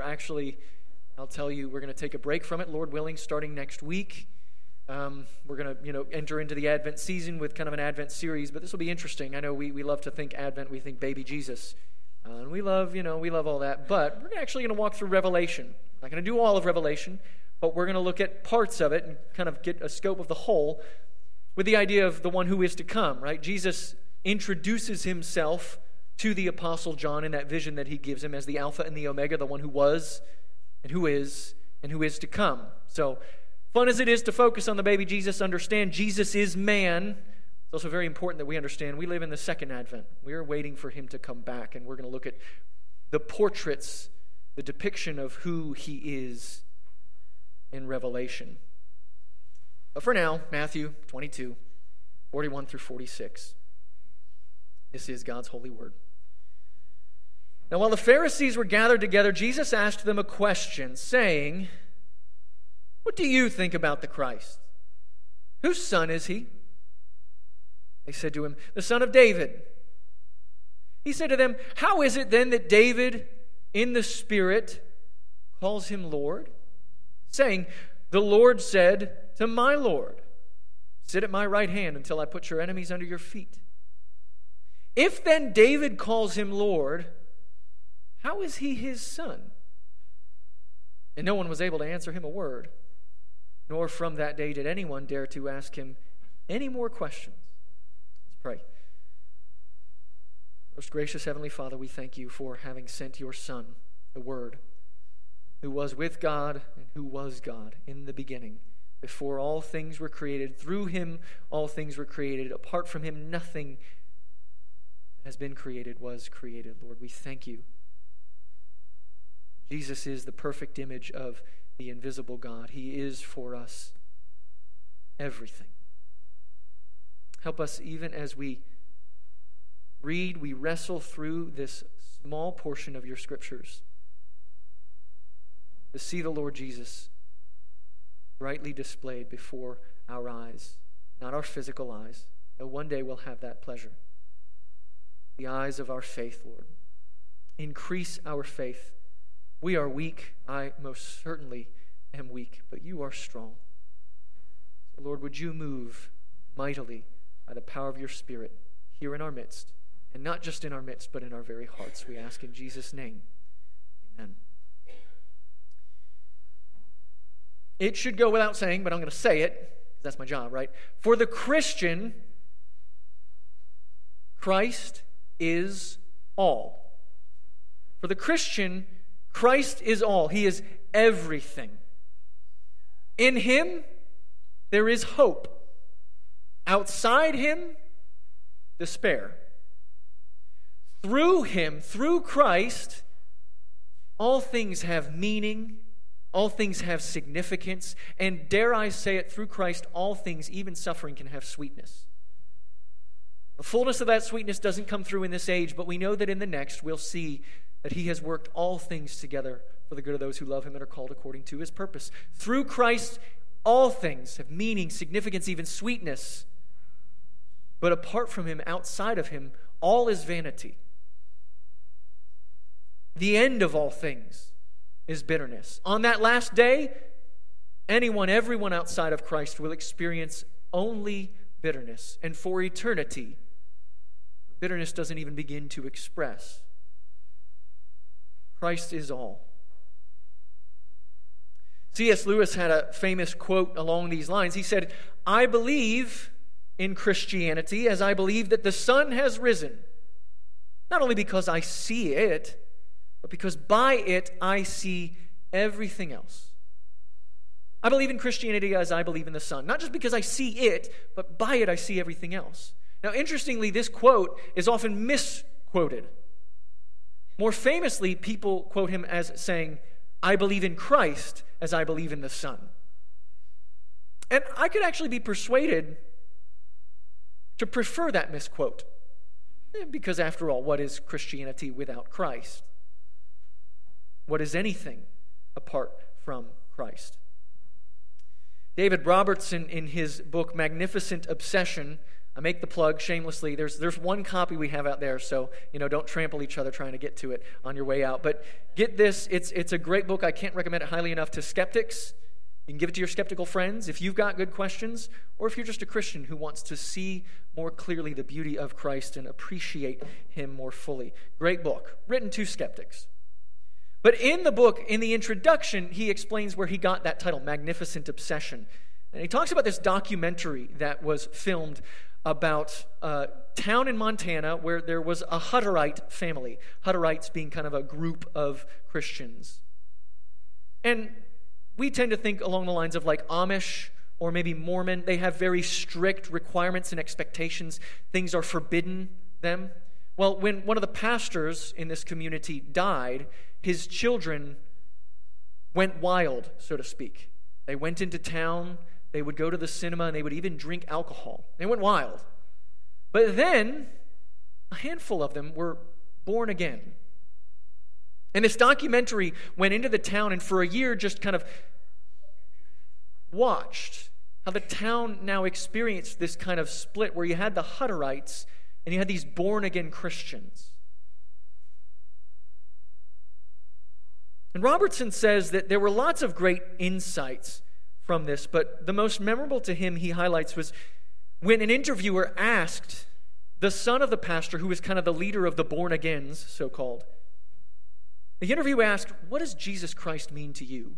I'll tell you, we're going to take a break from it, Lord willing, starting next week. We're going to, enter into the Advent season with kind of an Advent series, but this will be interesting. I know we love to think Advent, we think baby Jesus. And we love all that, but we're actually going to walk through Revelation. I'm not going to do all of Revelation, but we're going to look at parts of it and kind of get a scope of the whole with the idea of the one who is to come, right? Jesus introduces himself to the Apostle John in that vision that he gives him as the Alpha and the Omega, the one who was and who is to come. So, fun as it is to focus on the baby Jesus, understand Jesus is man. It's also very important that we understand we live in the second advent. We are waiting for him to come back, and we're going to look at the portraits, the depiction of who he is in Revelation. But for now, Matthew 22, 41 through 46. This is God's holy word. Now, while the Pharisees were gathered together, Jesus asked them a question, saying, "What do you think about the Christ? Whose son is he?" They said to him, "The son of David." He said to them, "How is it then that David in the Spirit calls him Lord, saying, 'The Lord said to my Lord, sit at my right hand until I put your enemies under your feet'? If then David calls him Lord, how is he his son?" And no one was able to answer him a word, nor from that day did anyone dare to ask him any more questions. Let's pray. Most gracious Heavenly Father, we thank you for having sent your Son, the Word, who was with God and who was God in the beginning. Before all things were created, through him all things were created. Apart from him, nothing has been created, was created. Lord, we thank you. Jesus is the perfect image of the invisible God. He is for us everything. Help us even as we read, we wrestle through this small portion of your scriptures to see the Lord Jesus brightly displayed before our eyes, not our physical eyes, though one day we'll have that pleasure. The eyes of our faith, Lord. Increase our faith. We are weak. I most certainly am weak, but you are strong. So, Lord, would you move mightily by the power of your Spirit here in our midst, and not just in our midst, but in our very hearts. We ask in Jesus' name. Amen. It should go without saying, but I'm going to say it. That's my job, right? For the Christian, Christ is all. For the Christian, Christ is all. He is everything. In him, there is hope. Outside him, despair. Through him, through Christ, all things have meaning, all things have significance, and dare I say it, through Christ, all things, even suffering, can have sweetness. The fullness of that sweetness doesn't come through in this age, but we know that in the next we'll see that he has worked all things together for the good of those who love him and are called according to his purpose. Through Christ, all things have meaning, significance, even sweetness. But apart from him, outside of him, all is vanity. The end of all things is bitterness. On that last day, everyone outside of Christ will experience only bitterness. And for eternity, bitterness doesn't even begin to express. Christ is all. C.S. Lewis had a famous quote along these lines. He said, "I believe in Christianity as I believe that the sun has risen, not only because I see it, but because by it I see everything else." I believe in Christianity as I believe in the sun, not just because I see it, but by it I see everything else. Now, interestingly, this quote is often misquoted. More famously, people quote him as saying, "I believe in Christ as I believe in the sun." And I could actually be persuaded to prefer that misquote. Because after all, what is Christianity without Christ? What is anything apart from Christ? David Robertson, in his book Magnificent Obsession, I make the plug shamelessly. There's one copy we have out there, so don't trample each other trying to get to it on your way out. But get this, it's a great book. I can't recommend it highly enough to skeptics. You can give it to your skeptical friends if you've got good questions, or if you're just a Christian who wants to see more clearly the beauty of Christ and appreciate him more fully. Great book, written to skeptics. But in the book, in the introduction, he explains where he got that title, Magnificent Obsession. And he talks about this documentary that was filmed about a town in Montana where there was a Hutterite family, Hutterites being kind of a group of Christians. And we tend to think along the lines of like Amish or maybe Mormon. They have very strict requirements and expectations. Things are forbidden them. Well, when one of the pastors in this community died, his children went wild, so to speak. They went into town, they would go to the cinema, and they would even drink alcohol. They went wild. But then, a handful of them were born again. And this documentary went into the town and for a year just kind of watched how the town now experienced this kind of split where you had the Hutterites and you had these born-again Christians. And Robertson says that there were lots of great insights from this, but the most memorable to him, he highlights, was when an interviewer asked the son of the pastor, who was kind of the leader of the born-agains, so-called, the interviewer asked, "What does Jesus Christ mean to you?"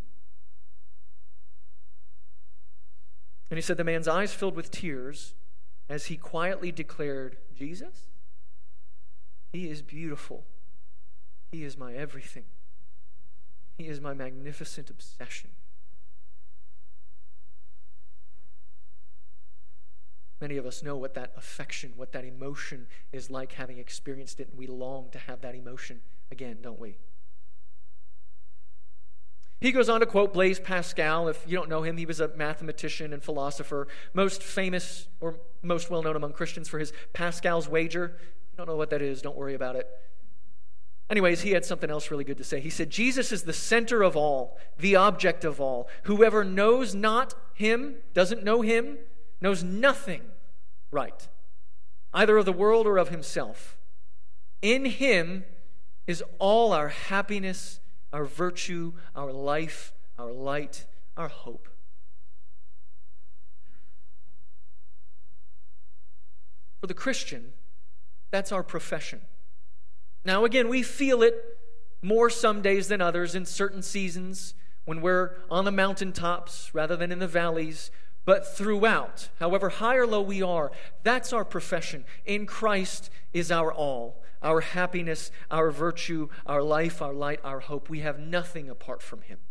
And he said the man's eyes filled with tears as he quietly declared, "Jesus? He is beautiful. He is my everything. He is my magnificent obsession." Many of us know what that affection, what that emotion is like, having experienced it, and we long to have that emotion again, don't we? He goes on to quote Blaise Pascal. If you don't know him, he was a mathematician and philosopher, most famous or most well-known among Christians for his Pascal's wager. If you don't know what that is, don't worry about it. Anyways, he had something else really good to say. He said, "Jesus is the center of all, the object of all. Whoever knows not him, doesn't know him, knows nothing right, either of the world or of himself. In him is all our happiness, our virtue, our life, our light, our hope." For the Christian, that's our profession. Now again, we feel it more some days than others in certain seasons when we're on the mountaintops rather than in the valleys. But throughout, however high or low we are, that's our profession. In Christ is our all, our happiness, our virtue, our life, our light, our hope. We have nothing apart from him.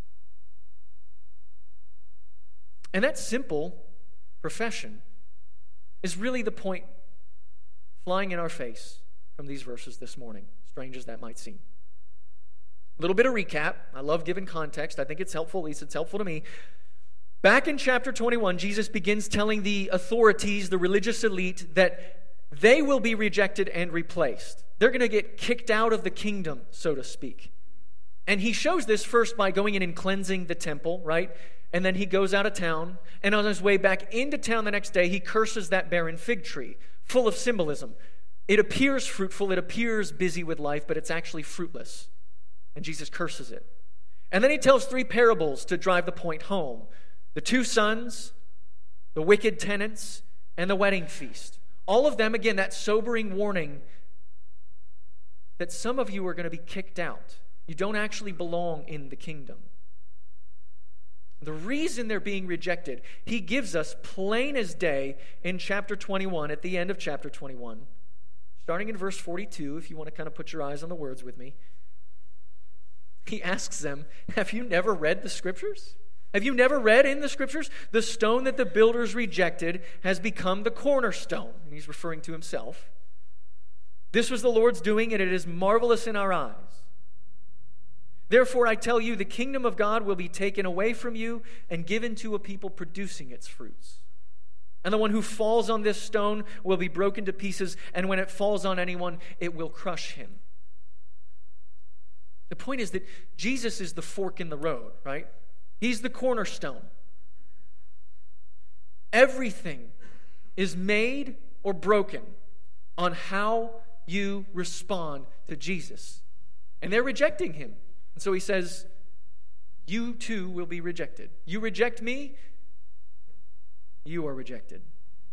And that simple profession is really the point flying in our face from these verses this morning, strange as that might seem. A little bit of recap. I love giving context. I think it's helpful, at least it's helpful to me. Back in chapter 21, Jesus begins telling the authorities, the religious elite, that they will be rejected and replaced. They're going to get kicked out of the kingdom, so to speak. And he shows this first by going in and cleansing the temple, right? And then he goes out of town, and on his way back into town the next day, he curses that barren fig tree, full of symbolism. It appears fruitful, it appears busy with life, but it's actually fruitless. And Jesus curses it. And then he tells 3 parables to drive the point home. The 2 sons, the wicked tenants, and the wedding feast. All of them, again, that sobering warning that some of you are going to be kicked out. You don't actually belong in the kingdom. The reason they're being rejected, he gives us plain as day in chapter 21, at the end of chapter 21. Starting in verse 42, if you want to kind of put your eyes on the words with me. He asks them, "Have you never read the Scriptures? Have you never read in the Scriptures? The stone that the builders rejected has become the cornerstone." And he's referring to himself. "This was the Lord's doing, and it is marvelous in our eyes. Therefore, I tell you, the kingdom of God will be taken away from you and given to a people producing its fruits. And the one who falls on this stone will be broken to pieces, and when it falls on anyone, it will crush him." The point is that Jesus is the fork in the road, right? He's the cornerstone. Everything is made or broken on how you respond to Jesus. And they're rejecting him. And so he says, you too will be rejected. You reject me, you are rejected.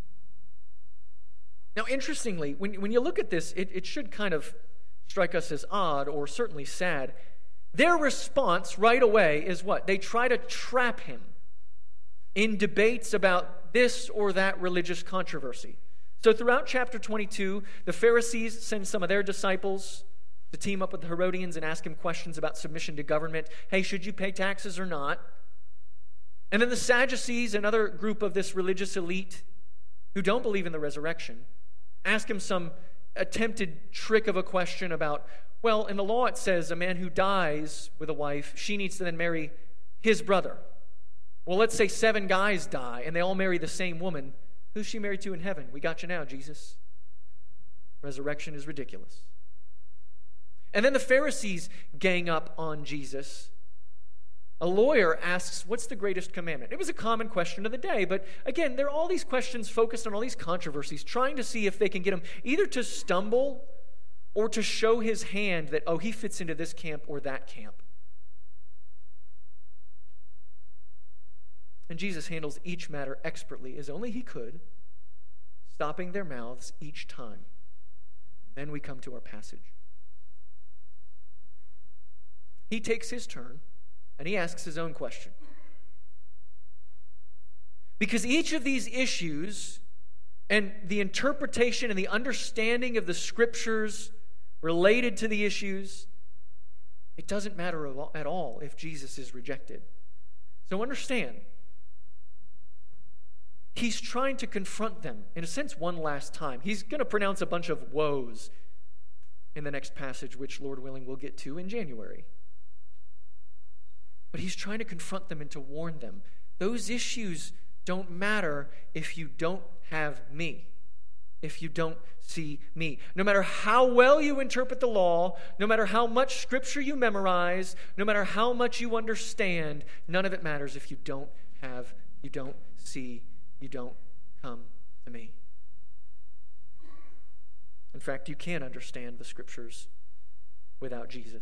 Now, interestingly, when you look at this, it should kind of strike us as odd or certainly sad. Their response right away is what? They try to trap him in debates about this or that religious controversy. So throughout chapter 22, the Pharisees send some of their disciples to team up with the Herodians and ask him questions about submission to government. Hey, should you pay taxes or not? And then the Sadducees, another group of this religious elite who don't believe in the resurrection, ask him some attempted trick of a question about, well, in the law it says a man who dies with a wife, she needs to then marry his brother. Well, let's say 7 guys die and they all marry the same woman. Who's she married to in heaven? We got you now, Jesus. Resurrection is ridiculous. And then the Pharisees gang up on Jesus. A lawyer asks, what's the greatest commandment? It was a common question of the day, but again, there are all these questions focused on all these controversies, trying to see if they can get him either to stumble or to show his hand that, oh, he fits into this camp or that camp. And Jesus handles each matter expertly, as only he could, stopping their mouths each time. Then we come to our passage. He takes his turn, and he asks his own question. Because each of these issues and the interpretation and the understanding of the scriptures related to the issues, it doesn't matter at all if Jesus is rejected. So understand, he's trying to confront them, in a sense, one last time. He's going to pronounce a bunch of woes in the next passage, which, Lord willing, we'll get to in January. But he's trying to confront them and to warn them. Those issues don't matter if you don't have me, if you don't see me. No matter how well you interpret the law, no matter how much scripture you memorize, no matter how much you understand, none of it matters if you don't see, you don't come to me. In fact, you can't understand the scriptures without Jesus.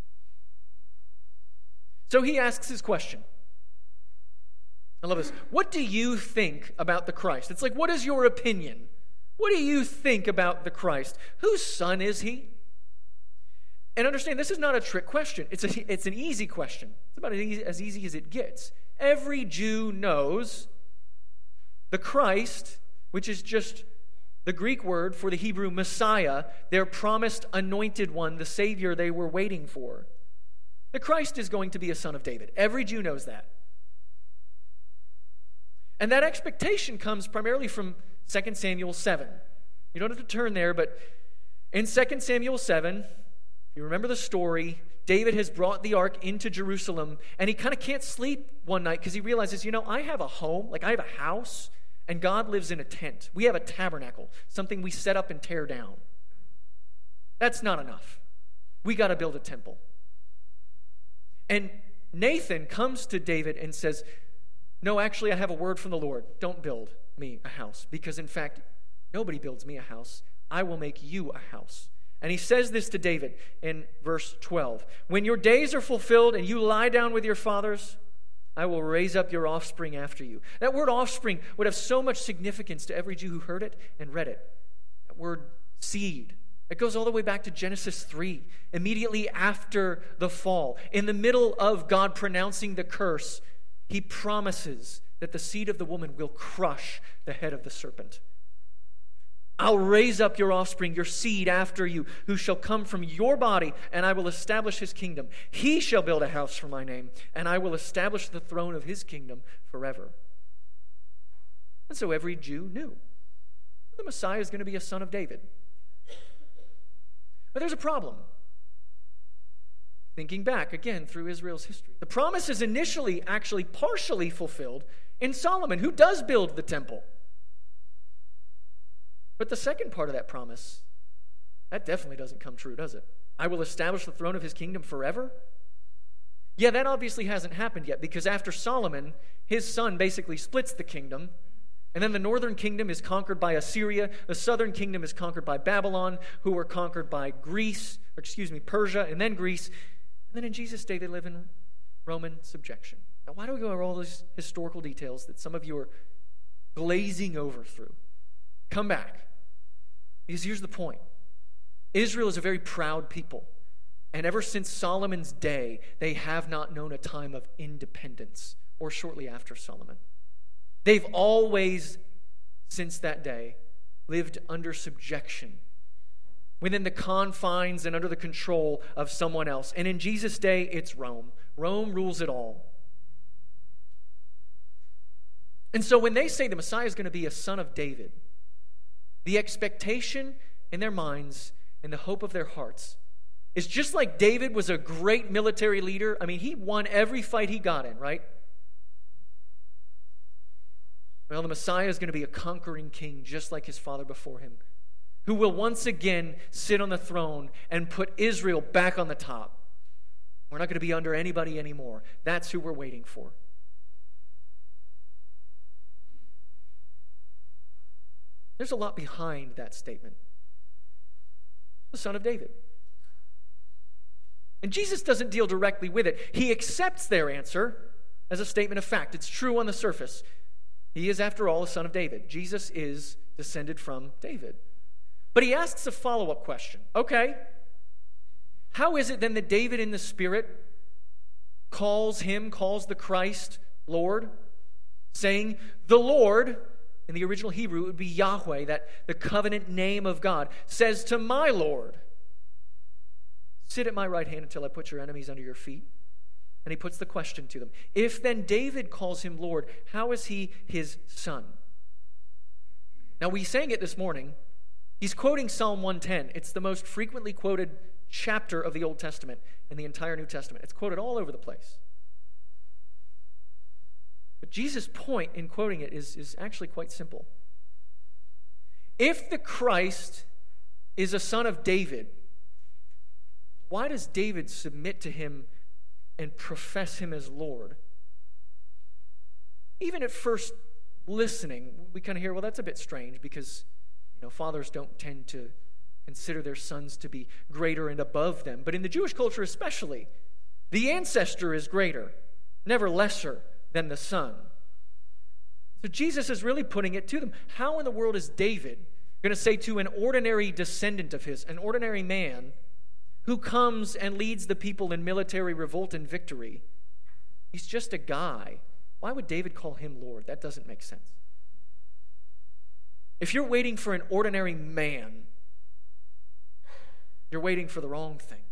So he asks his question. I love this. What do you think about the Christ? It's like, what is your opinion? What do you think about the Christ? Whose son is he? And understand, this is not a trick question. It's an easy question. It's about as easy as it gets. Every Jew knows the Christ, which is just the Greek word for the Hebrew Messiah, their promised anointed one, the Savior they were waiting for. The Christ is going to be a son of David. Every Jew knows that. And that expectation comes primarily from 2 Samuel 7. You don't have to turn there, but in 2 Samuel 7, if you remember the story, David has brought the ark into Jerusalem, and he kind of can't sleep one night because he realizes, I have a home, I have a house, and God lives in a tent. We have a tabernacle, something we set up and tear down. That's not enough. We got to build a temple. And Nathan comes to David and says, no, actually, I have a word from the Lord. Don't build me a house, because in fact, nobody builds me a house. I will make you a house. And he says this to David in verse 12. When your days are fulfilled and you lie down with your fathers, I will raise up your offspring after you. That word offspring would have so much significance to every Jew who heard it and read it. That word seed. It goes all the way back to Genesis 3, immediately after the fall. In the middle of God pronouncing the curse, he promises that the seed of the woman will crush the head of the serpent. I'll raise up your offspring, your seed after you, who shall come from your body, and I will establish his kingdom. He shall build a house for my name, and I will establish the throne of his kingdom forever. And so every Jew knew the Messiah is going to be a son of David. But there's a problem. Thinking back again through Israel's history, the promise is initially actually partially fulfilled in Solomon, who does build the temple. But the second part of that promise, that definitely doesn't come true, does it? I will establish the throne of his kingdom forever. Yeah, that obviously hasn't happened yet, because after Solomon, his son basically splits the kingdom, And then the northern kingdom is conquered by Assyria. The southern kingdom is conquered by Babylon, who were conquered by Persia, and then Greece. And then in Jesus' day, they live in Roman subjection. Now, why do we go over all those historical details that some of you are glazing over through? Come back. Because here's the point. Israel is a very proud people. And ever since Solomon's day, they have not known a time of independence, or shortly after Solomon. They've always, since that day, lived under subjection, within the confines and under the control of someone else. And in Jesus' day, it's Rome. Rome rules it all. And so when they say the Messiah is going to be a son of David, the expectation in their minds and the hope of their hearts is just like David was a great military leader. I mean, he won every fight he got in, right? Well, the Messiah is going to be a conquering king, just like his father before him, who will once again sit on the throne and put Israel back on the top. We're not going to be under anybody anymore. That's who we're waiting for. There's a lot behind that statement. The son of David. And Jesus doesn't deal directly with it. He accepts their answer as a statement of fact. It's true on the surface. He is, after all, a son of David. Jesus is descended from David. But he asks a follow-up question. Okay, how is it then that David in the Spirit calls the Christ Lord, saying, the Lord, in the original Hebrew, it would be Yahweh, that the covenant name of God, says to my Lord, sit at my right hand until I put your enemies under your feet. And he puts the question to them. If then David calls him Lord, how is he his son? Now, we sang it this morning. He's quoting Psalm 110. It's the most frequently quoted chapter of the Old Testament in the entire New Testament. It's quoted all over the place. But Jesus' point in quoting it is actually quite simple. If the Christ is a son of David, why does David submit to him and profess him as Lord? Even at first listening, we kind of hear, well, that's a bit strange because, fathers don't tend to consider their sons to be greater and above them. But in the Jewish culture especially, the ancestor is greater, never lesser than the son. So Jesus is really putting it to them. How in the world is David going to say to an ordinary descendant of his, an ordinary man, who comes and leads the people in military revolt and victory, he's just a guy? Why would David call him Lord? That doesn't make sense. If you're waiting for an ordinary man, you're waiting for the wrong thing.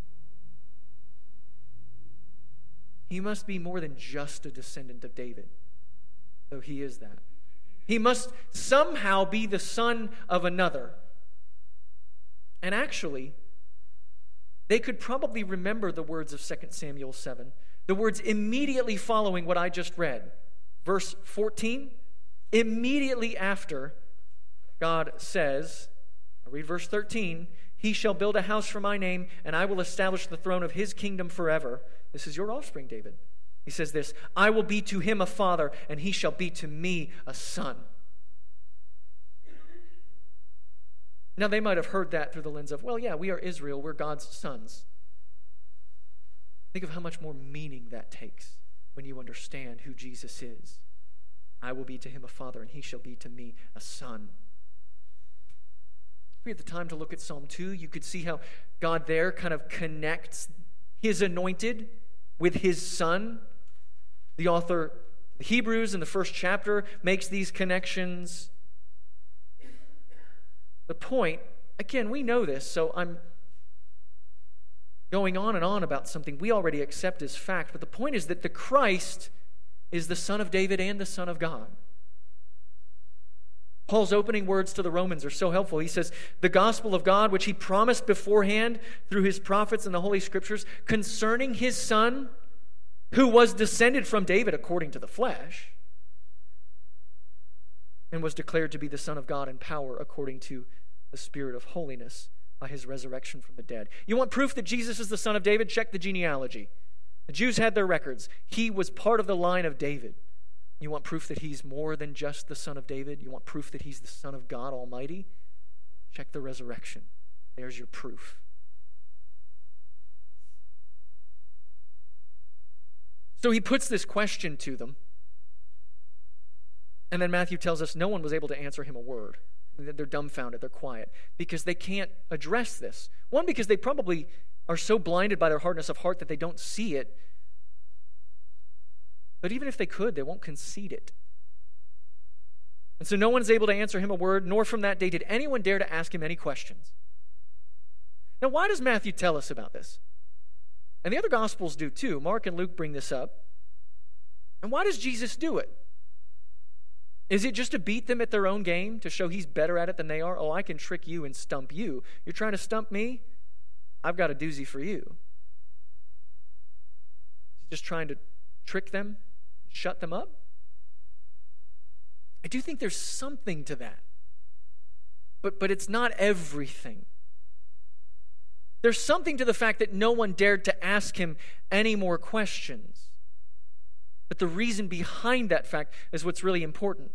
He must be more than just a descendant of David, though he is that. He must somehow be the son of another. And actually, they could probably remember the words of 2 Samuel 7, the words immediately following what I just read. Verse 14, immediately after God says, I'll read verse 13, he shall build a house for my name, and I will establish the throne of his kingdom forever. This is your offspring, David. He says this, I will be to him a father, and he shall be to me a son. Now, they might have heard that through the lens of, well, yeah, we are Israel, we're God's sons. Think of how much more meaning that takes when you understand who Jesus is. I will be to him a father, and he shall be to me a son. If we had the time to look at Psalm 2, you could see how God there kind of connects his anointed with his son. The author of Hebrews in the first chapter makes these connections. The point, again, we know this, so I'm going on and on about something we already accept as fact, but the point is that the Christ is the Son of David and the Son of God. Paul's opening words to the Romans are so helpful. He says, the gospel of God, which he promised beforehand through his prophets and the Holy Scriptures, concerning his Son, who was descended from David according to the flesh, and was declared to be the Son of God in power according to the Spirit of holiness by his resurrection from the dead. You want proof that Jesus is the Son of David? Check the genealogy. The Jews had their records. He was part of the line of David. You want proof that he's more than just the Son of David? You want proof that he's the Son of God Almighty? Check the resurrection. There's your proof. So he puts this question to them. And then Matthew tells us no one was able to answer him a word. They're dumbfounded. They're quiet because they can't address this. One, because they probably are so blinded by their hardness of heart that they don't see it. But even if they could, they won't concede it. And so no one's able to answer him a word, nor from that day did anyone dare to ask him any questions. Now, why does Matthew tell us about this? And the other Gospels do too. Mark and Luke bring this up. And why does Jesus do it? Is it just to beat them at their own game, to show he's better at it than they are? Oh, I can trick you and stump you. You're trying to stump me? I've got a doozy for you. Is he just trying to trick them? Shut them up? I do think there's something to that. But it's not everything. There's something to the fact that no one dared to ask him any more questions. But the reason behind that fact is what's really important.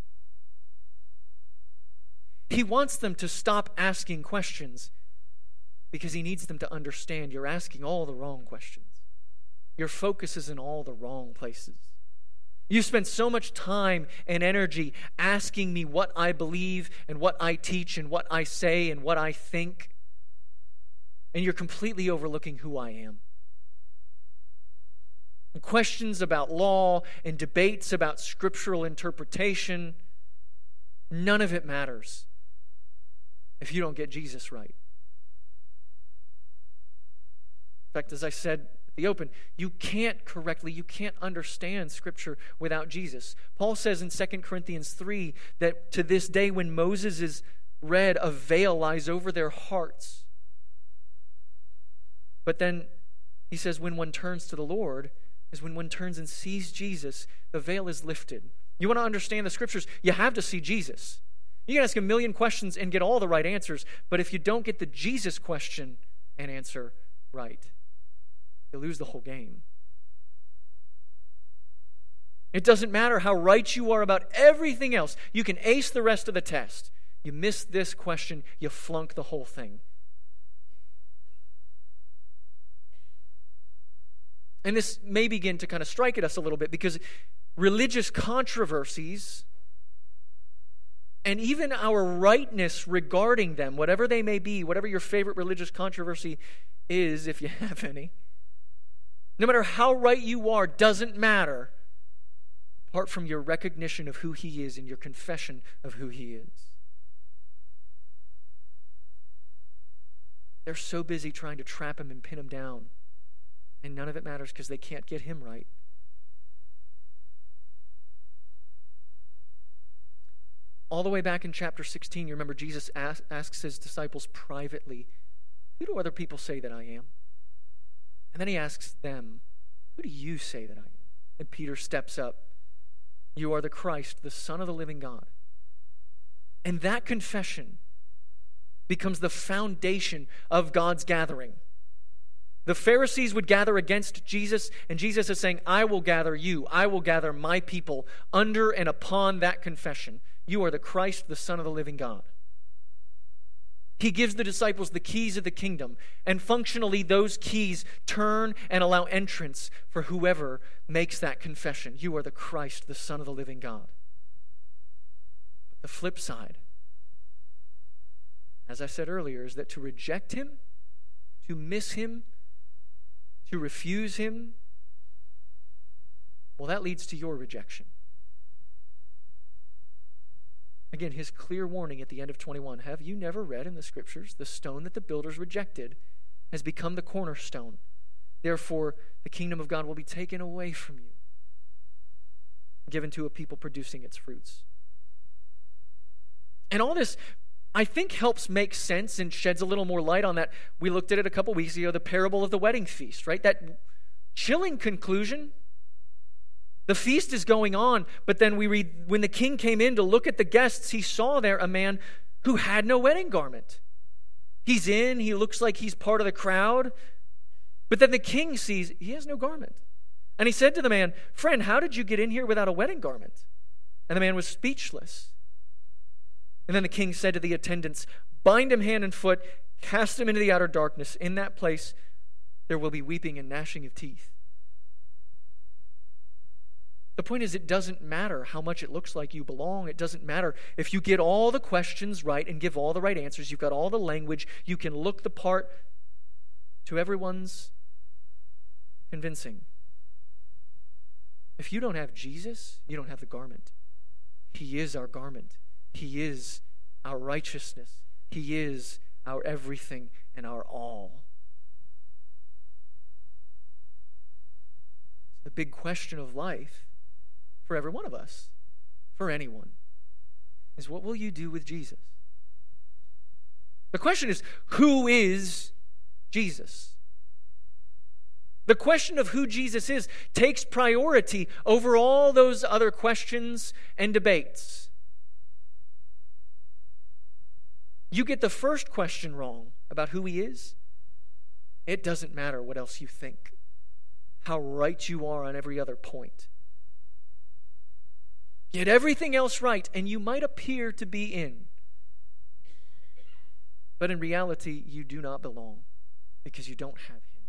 He wants them to stop asking questions because he needs them to understand you're asking all the wrong questions. Your focus is in all the wrong places. You spend so much time and energy asking me what I believe and what I teach and what I say and what I think, and you're completely overlooking who I am. And questions about law and debates about scriptural interpretation, none of it matters if you don't get Jesus right. In fact, as I said at the open, you can't understand Scripture without Jesus. Paul says in 2 Corinthians 3 that to this day when Moses is read, a veil lies over their hearts. But then he says when one turns to the Lord, is when one turns and sees Jesus, the veil is lifted. You want to understand the Scriptures, you have to see Jesus. You can ask a million questions and get all the right answers, but if you don't get the Jesus question and answer right, you lose the whole game. It doesn't matter how right you are about everything else. You can ace the rest of the test. You miss this question, you flunk the whole thing. And this may begin to kind of strike at us a little bit because religious controversies and even our rightness regarding them, whatever they may be, whatever your favorite religious controversy is, if you have any, no matter how right you are, doesn't matter apart from your recognition of who he is and your confession of who he is. They're so busy trying to trap him and pin him down. And none of it matters because they can't get him right. All the way back in chapter 16, you remember Jesus asks his disciples privately, who do other people say that I am? And then he asks them, who do you say that I am? And Peter steps up. You are the Christ, the Son of the living God. And that confession becomes the foundation of God's gathering. The Pharisees would gather against Jesus, and Jesus is saying, I will gather you. I will gather my people under and upon that confession. You are the Christ, the Son of the living God. He gives the disciples the keys of the kingdom, and functionally those keys turn and allow entrance for whoever makes that confession. You are the Christ, the Son of the living God. But the flip side, as I said earlier, is that to reject him, to miss him, to refuse him, well, that leads to your rejection. Again, his clear warning at the end of 21, have you never read in the Scriptures, the stone that the builders rejected has become the cornerstone. Therefore, the kingdom of God will be taken away from you, given to a people producing its fruits. And all this, I think, helps make sense and sheds a little more light on that. We looked at it a couple weeks ago, the parable of the wedding feast, right? That chilling conclusion. The feast is going on, but then we read, when the king came in to look at the guests, he saw there a man who had no wedding garment. He's in, he looks like he's part of the crowd, but then the king sees he has no garment. And he said to the man, "Friend, how did you get in here without a wedding garment?" And the man was speechless. And then the king said to the attendants, "Bind him hand and foot, cast him into the outer darkness. In that place there will be weeping and gnashing of teeth." The point is, it doesn't matter how much it looks like you belong. It doesn't matter if you get all the questions right and give all the right answers. You've got all the language. You can look the part to everyone's convincing. If you don't have Jesus, you don't have the garment. He is our garment. He is our righteousness. He is our everything and our all. The big question of life for every one of us, for anyone, is what will you do with Jesus? The question is, who is Jesus? The question of who Jesus is takes priority over all those other questions and debates. You get the first question wrong about who he is, it doesn't matter what else you think, how right you are on every other point. Get everything else right, and you might appear to be in. But in reality, you do not belong because you don't have him.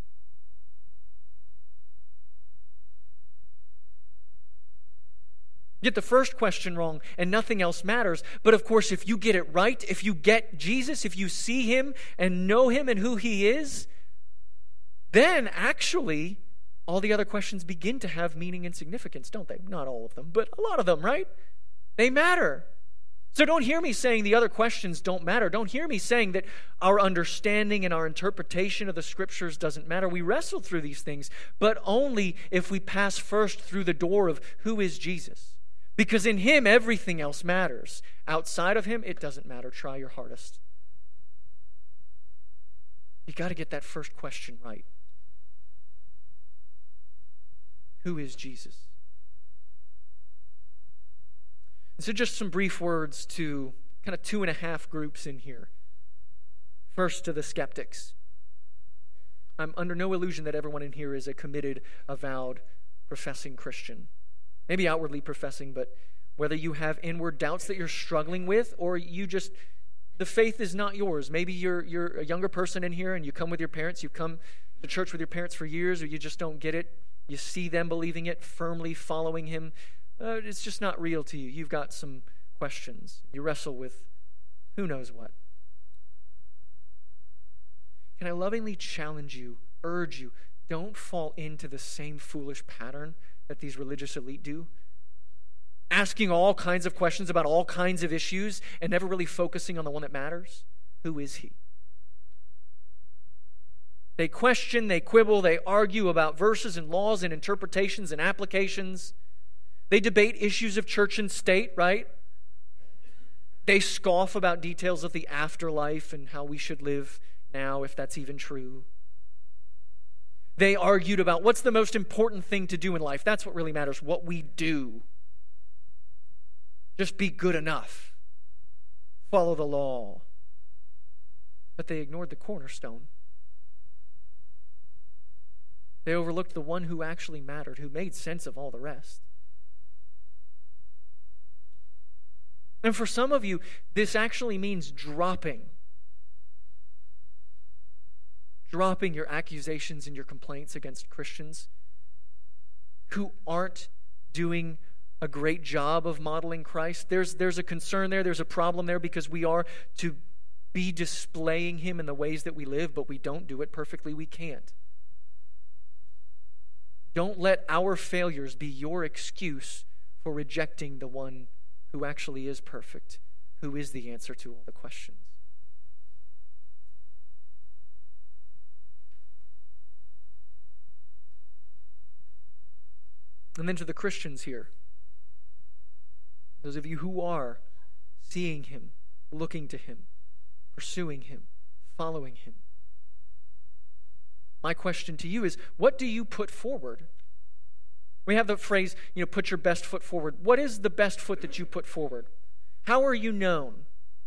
Get the first question wrong, and nothing else matters. But of course, if you get it right, if you get Jesus, if you see him and know him and who he is, then actually all the other questions begin to have meaning and significance, don't they? Not all of them, but a lot of them, right? They matter. So don't hear me saying the other questions don't matter. Don't hear me saying that our understanding and our interpretation of the Scriptures doesn't matter. We wrestle through these things, but only if we pass first through the door of who is Jesus. Because in him, everything else matters. Outside of him, it doesn't matter. Try your hardest. You got to get that first question right. Who is Jesus? And so just some brief words to kind of 2.5 groups in here. First, to the skeptics. I'm under no illusion that everyone in here is a committed, avowed, professing Christian. Maybe outwardly professing, but whether you have inward doubts that you're struggling with, or you just, the faith is not yours. Maybe you're a younger person in here and you come with your parents, you've come to church with your parents for years, or you just don't get it. You see them believing it, firmly following him. It's just not real to you. You've got some questions. You wrestle with who knows what. Can I lovingly challenge you, urge you, don't fall into the same foolish pattern that these religious elite do? Asking all kinds of questions about all kinds of issues and never really focusing on the one that matters. Who is he? They question, they quibble, they argue about verses and laws and interpretations and applications. They debate issues of church and state, right? They scoff about details of the afterlife and how we should live now, if that's even true. They argued about what's the most important thing to do in life. That's what really matters, what we do. Just be good enough. Follow the law. But they ignored the cornerstone. They overlooked the one who actually mattered, who made sense of all the rest. And for some of you, this actually means dropping your accusations and your complaints against Christians who aren't doing a great job of modeling Christ. There's a concern there, there's a problem there, because we are to be displaying him in the ways that we live, but we don't do it perfectly. We can't. Don't let our failures be your excuse for rejecting the one who actually is perfect, who is the answer to all the questions. And then to the Christians here, those of you who are seeing him, looking to him, pursuing him, following him, my question to you is, what do you put forward? We have the phrase, put your best foot forward. What is the best foot that you put forward? How are you known?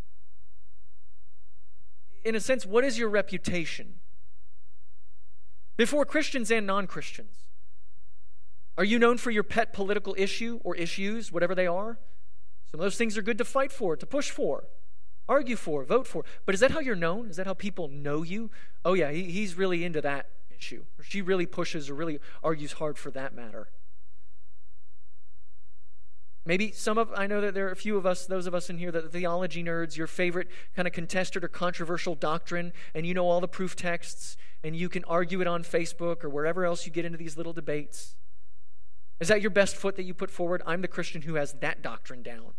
In a sense, what is your reputation? Before Christians and non-Christians. Are you known for your pet political issue or issues, whatever they are? Some of those things are good to fight for, to push for, argue for, vote for. But is that how you're known? Is that how people know you? Oh yeah, he's really into that issue. Or she really pushes or really argues hard for that matter. Maybe I know that there are a few of us, those of us in here, that the theology nerds, your favorite kind of contested or controversial doctrine, and you know all the proof texts, and you can argue it on Facebook or wherever else you get into these little debates. Is that your best foot that you put forward? I'm the Christian who has that doctrine down.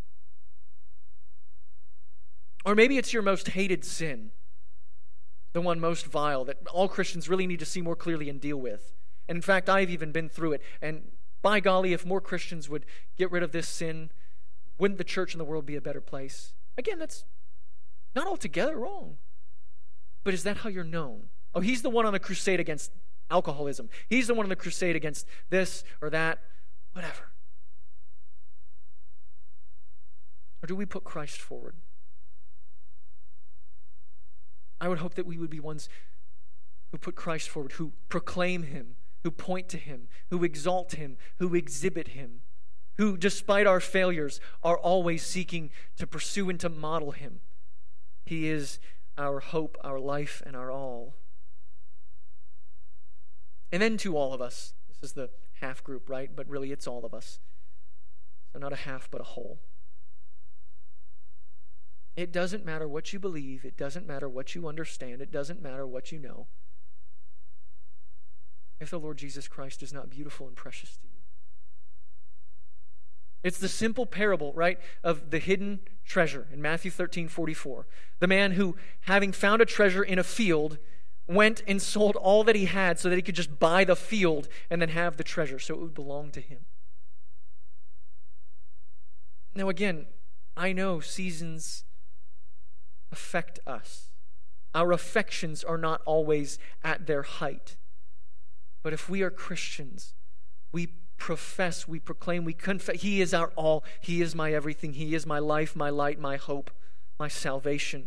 Or maybe it's your most hated sin, the one most vile, that all Christians really need to see more clearly and deal with. And in fact, I've even been through it. And by golly, if more Christians would get rid of this sin, wouldn't the church and the world be a better place? Again, that's not altogether wrong. But is that how you're known? Oh, he's the one on the crusade against alcoholism. He's the one on the crusade against this or that, whatever. Or do we put Christ forward? I would hope that we would be ones who put Christ forward, who proclaim him, who point to him, who exalt him, who exhibit him, who, despite our failures, are always seeking to pursue and to model him. He is our hope, our life, and our all. And then to all of us, this is the half group, right? But really it's all of us. So not a half, but a whole. It doesn't matter what you believe. It doesn't matter what you understand. It doesn't matter what you know, if the Lord Jesus Christ is not beautiful and precious to you. It's the simple parable, right, of the hidden treasure in Matthew 13:44. The man who, having found a treasure in a field, went and sold all that he had so that he could just buy the field and then have the treasure so it would belong to him. Now again, I know seasons affect us. Our affections are not always at their height. But if we are Christians, we profess, we proclaim, we confess, he is our all. He is my everything. He is my life, my light, my hope, my salvation.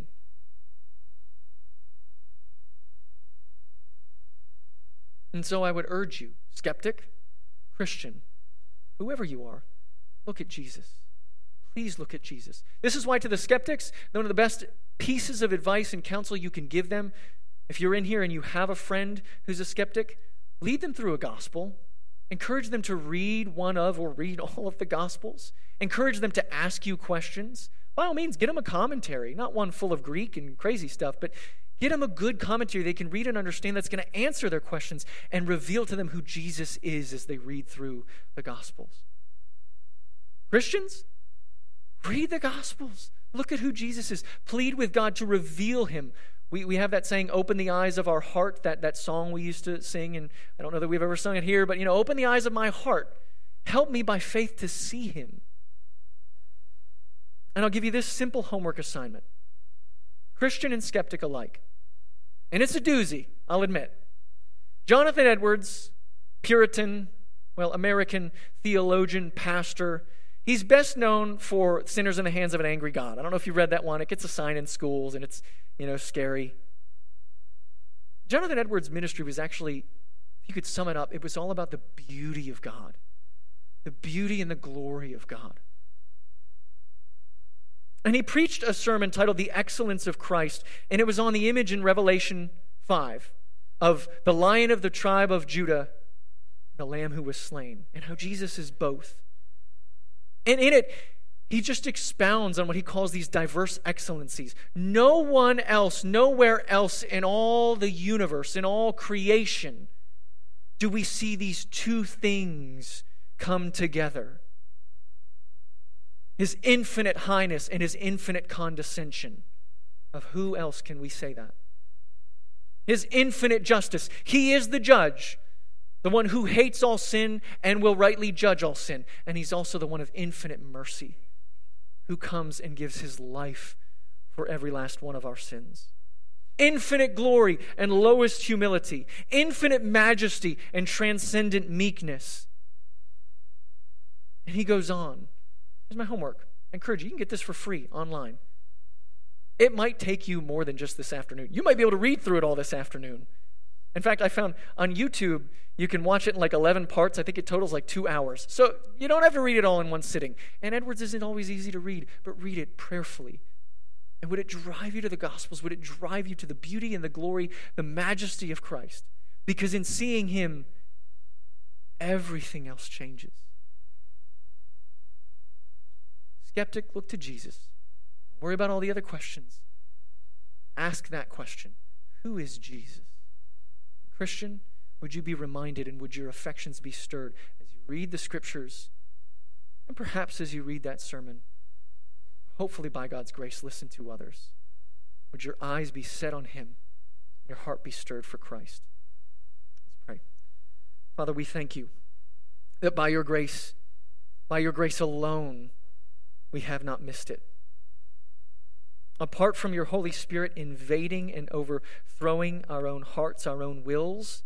And so I would urge you, skeptic, Christian, whoever you are, look at Jesus. Please look at Jesus. This is why to the skeptics, one of the best pieces of advice and counsel you can give them, if you're in here and you have a friend who's a skeptic, lead them through a gospel. Encourage them to read one of or read all of the gospels. Encourage them to ask you questions. By all means, get them a commentary, not one full of Greek and crazy stuff, but get them a good commentary they can read and understand that's going to answer their questions and reveal to them who Jesus is as they read through the gospels. Christians, read the gospels. Look at who Jesus is. Plead with God to reveal him. We have that saying, open the eyes of our heart, that song we used to sing, and I don't know that we've ever sung it here, but open the eyes of my heart. Help me by faith to see him. And I'll give you this simple homework assignment. Christian and skeptic alike. And it's a doozy, I'll admit. Jonathan Edwards, Puritan, American theologian, pastor. He's best known for Sinners in the Hands of an Angry God. I don't know if you read that one. It gets a sign in schools, and it's, scary. Jonathan Edwards' ministry was actually, if you could sum it up, it was all about the beauty of God. The beauty and the glory of God. And he preached a sermon titled The Excellence of Christ, and it was on the image in Revelation 5 of the Lion of the tribe of Judah, the Lamb who was slain, and how Jesus is both. And in it, he just expounds on what he calls these diverse excellencies. No one else, nowhere else in all the universe, in all creation, do we see these two things come together. His infinite highness and his infinite condescension. Of who else can we say that? His infinite justice. He is the judge. The one who hates all sin and will rightly judge all sin. And he's also the one of infinite mercy, who comes and gives his life for every last one of our sins. Infinite glory and lowest humility. Infinite majesty and transcendent meekness. And he goes on. Here's my homework. I encourage you, you can get this for free online. It might take you more than just this afternoon. You might be able to read through it all this afternoon In fact, I found on YouTube, you can watch it in like 11 parts. I think it totals like 2 hours. So you don't have to read it all in one sitting. And Edwards isn't always easy to read, but read it prayerfully. And would it drive you to the Gospels? Would it drive you to the beauty and the glory, the majesty of Christ? Because in seeing him, everything else changes. Skeptic, look to Jesus. Don't worry about all the other questions. Ask that question. Who is Jesus? Christian, would you be reminded and would your affections be stirred as you read the Scriptures and perhaps as you read that sermon? Hopefully, by God's grace, listen to others. Would your eyes be set on him, your heart be stirred for Christ? Let's pray. Father, we thank you that by your grace alone, we have not missed it. Apart from your Holy Spirit invading and overthrowing our own hearts, our own wills,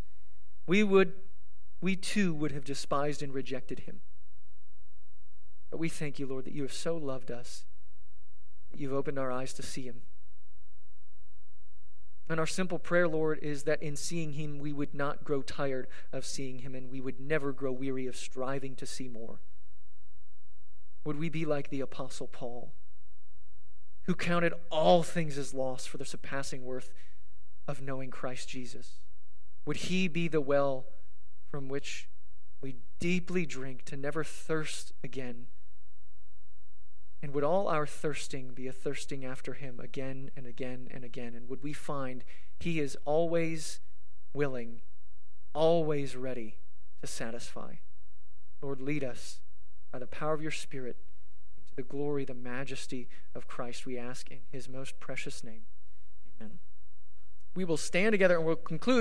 we too would have despised and rejected him. But we thank you, Lord, that you have so loved us, that you've opened our eyes to see him. And our simple prayer, Lord, is that in seeing him, we would not grow tired of seeing him, and we would never grow weary of striving to see more. Would we be like the Apostle Paul, who counted all things as loss for the surpassing worth of knowing Christ Jesus? Would he be the well from which we deeply drink to never thirst again? And would all our thirsting be a thirsting after him again and again and again? And would we find he is always willing, always ready to satisfy? Lord, lead us by the power of your Spirit into the glory, the majesty of Christ, we ask in his most precious name. Amen. We will stand together and we'll conclude